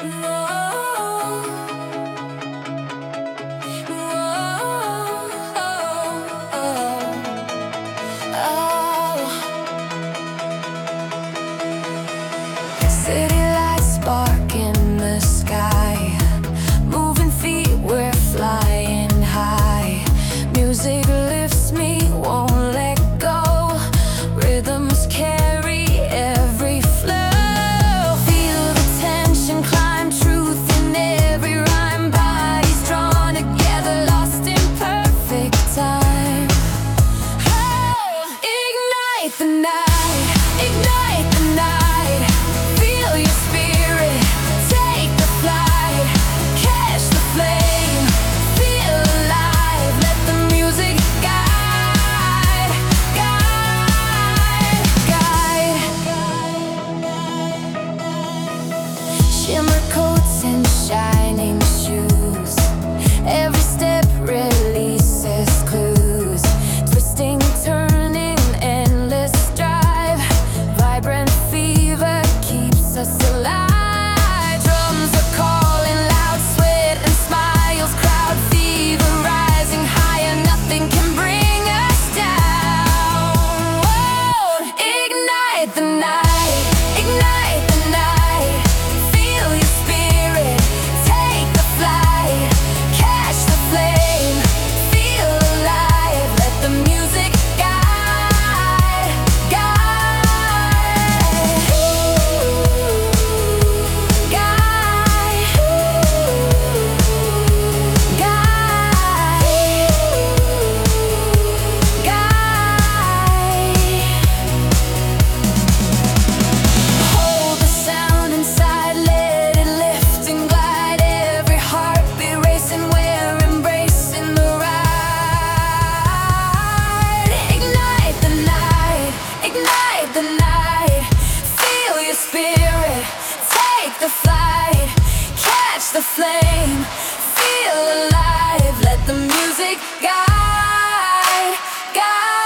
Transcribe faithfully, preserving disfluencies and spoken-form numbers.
City lights spark in the sky, moving feet, we're flying high. Music lifts me, won't let go. Rhythms carry every flow. Feel the tension climb, truth in every rhyme. Bodies drawn together, lost in perfect time. Oh, ignite the night, ignite the night. Feel your spirit, take the flight, catch the flame, feel alive. Let the music guide, guide, guide. Shimmer coats and shining shoes, every step releases clues. Twisting, turning, endless drive. Vibrant fever keeps us alive. Drums are calling, loud sweat and smiles. Crowd fever rising higher, nothing can bring us down. Whoa, ignite the night, ignite the night. Feel your spirit, take the flight, catch the flame, feel alive. Let the music guide, guide, guide, guide, guide. Hold the sound inside, let it lift and glide. Every heartbeat racing, we're embracing the ride. Ignite the night, ignite the night. Feel your spirit, take the flight, catch the flame, feel alive. Let the music guide, guide.